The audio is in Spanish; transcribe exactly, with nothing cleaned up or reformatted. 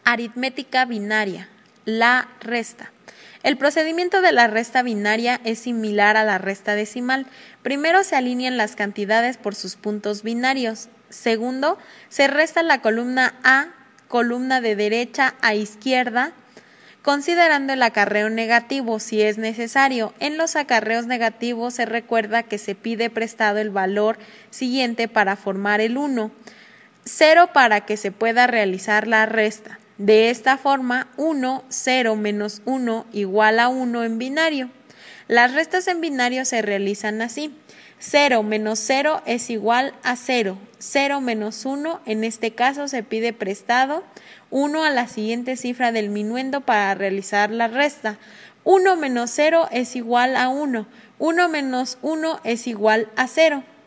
Aritmética binaria, la resta. El procedimiento de la resta binaria es similar a la resta decimal. Primero se alinean las cantidades por sus puntos binarios. Segundo, se resta la columna A, columna de derecha a izquierda, considerando el acarreo negativo si es necesario. En los acarreos negativos se recuerda que se pide prestado el valor siguiente para formar el uno, cero para que se pueda realizar la resta. De esta forma, uno, cero menos uno igual a uno en binario. Las restas en binario se realizan así. cero menos cero es igual a cero. cero menos uno, en este caso se pide prestado uno a la siguiente cifra del minuendo para realizar la resta. uno menos cero es igual a uno. uno menos uno es igual a cero.